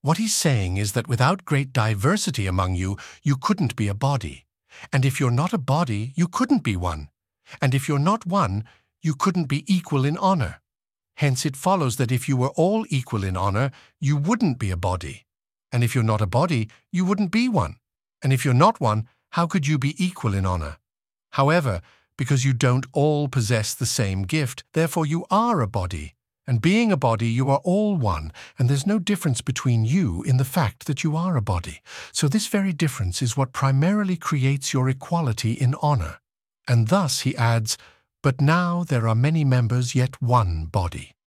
What he's saying is that without great diversity among you, you couldn't be a body. And if you're not a body, you couldn't be one. And if you're not one, you couldn't be equal in honor. Hence it follows that if you were all equal in honor, you wouldn't be a body. And if you're not a body, you wouldn't be one. And if you're not one, how could you be equal in honor? However, because you don't all possess the same gift, therefore you are a body. And being a body, you are all one, and there's no difference between you in the fact that you are a body. So this very difference is what primarily creates your equality in honor. And thus, he adds, but now there are many members, yet one body.